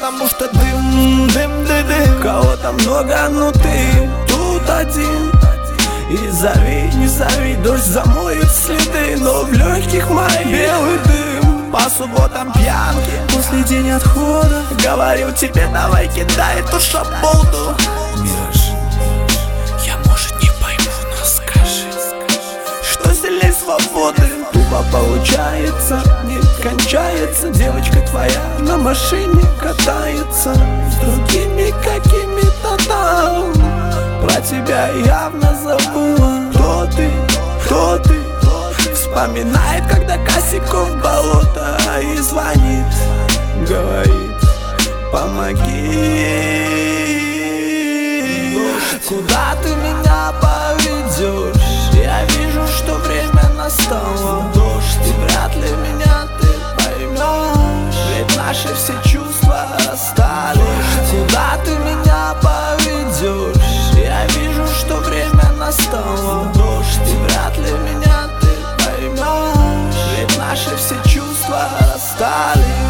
потому что дым, дым, дым, дым. Кого-то много, но ты тут один. И зови, не зови, дождь замоет следы, но в легких моих белый дым. По субботам пьянки, после день отхода, говорил тебе, давай кидай эту шаболду. Мираж, я может не пойму, но скажи, что сильней свободы? Тупо получается, не кончается. Девочка твоя на машине катается с другими какими-то там. Про тебя явно забыла. Кто ты, кто ты? Вспоминает, когда косяков в болото, и звонит, говорит, помоги. Куда ты меня поведешь? Я вижу, что время настало. И вряд ли меня ты поймешь, ведь наши все чувства расстались. Куда ты меня поведешь? Я вижу, что время настало. И вряд ли меня ты поймешь, ведь наши все чувства расстались.